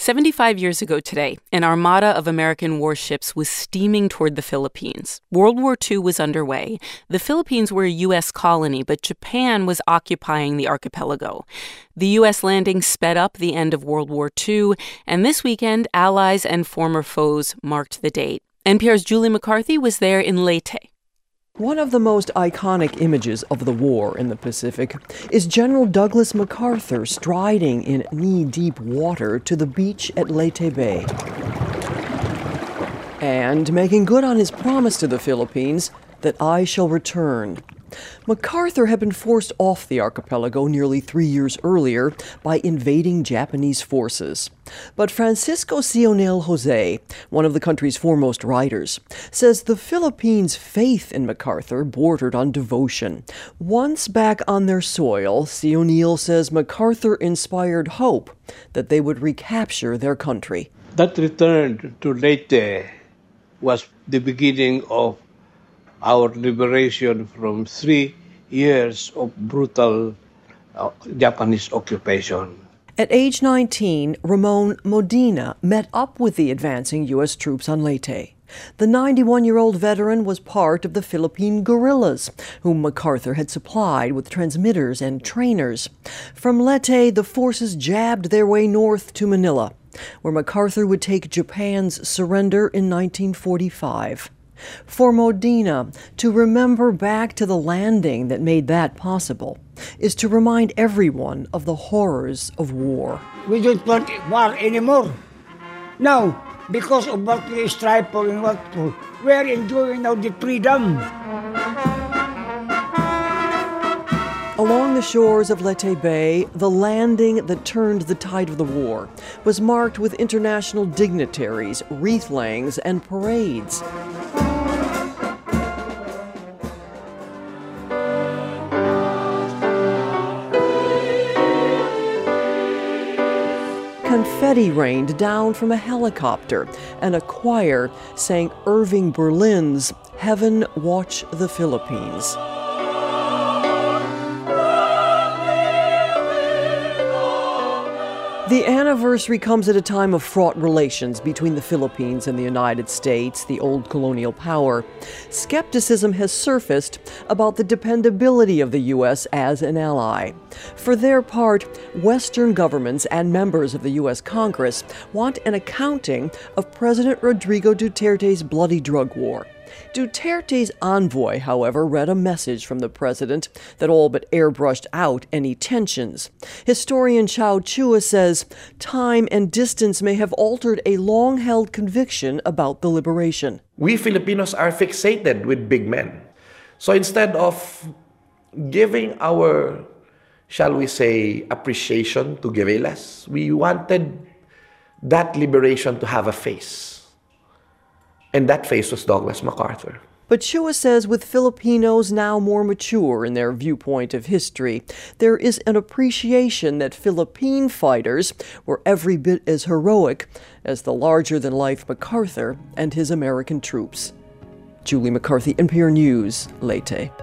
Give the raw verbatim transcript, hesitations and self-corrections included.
seventy-five years ago today, an armada of American warships was steaming toward the Philippines. World War Two was underway. The Philippines were a U S colony, but Japan was occupying the archipelago. The U S landing sped up the end of World War Two, and this weekend, allies and former foes marked the date. N P R's Julie McCarthy was there in Leyte. One of the most iconic images of the war in the Pacific is General Douglas MacArthur striding in knee-deep water to the beach at Leyte Bay. And making good on his promise to the Philippines that I shall return. MacArthur had been forced off the archipelago nearly three years earlier by invading Japanese forces. But Francisco Sionel Jose, one of the country's foremost writers, says the Philippines' faith in MacArthur bordered on devotion. Once back on their soil, Sionel says MacArthur inspired hope that they would recapture their country. That return to Leyte was the beginning of our liberation from three years of brutal uh, Japanese occupation. At age nineteen, Ramon Modena met up with the advancing U S troops on Leyte. The ninety-one-year-old veteran was part of the Philippine guerrillas, whom MacArthur had supplied with transmitters and trainers. From Leyte, the forces jabbed their way north to Manila, where MacArthur would take Japan's surrender in nineteen forty-five. For Modena, to remember back to the landing that made that possible is to remind everyone of the horrors of war. We don't want war anymore. Now, because of what we strive for and what for, we are enjoying now the freedom. Along the shores of Leyte Bay, the landing that turned the tide of the war was marked with international dignitaries, wreath-layings, and parades. Confetti rained down from a helicopter, and a choir sang Irving Berlin's Heaven Watch the Philippines. The anniversary comes at a time of fraught relations between the Philippines and the United States, the old colonial power. Skepticism has surfaced about the dependability of the U S as an ally. For their part, Western governments and members of the U S Congress want an accounting of President Rodrigo Duterte's bloody drug war. Duterte's envoy, however, read a message from the president that all but airbrushed out any tensions. Historian Chao Chua says time and distance may have altered a long-held conviction about the liberation. We Filipinos are fixated with big men. So instead of giving our, shall we say, appreciation to guerrillas, we wanted that liberation to have a face. And that face was Douglas MacArthur. But Chua says with Filipinos now more mature in their viewpoint of history, there is an appreciation that Philippine fighters were every bit as heroic as the larger-than-life MacArthur and his American troops. Julie McCarthy, N P R News, Leyte.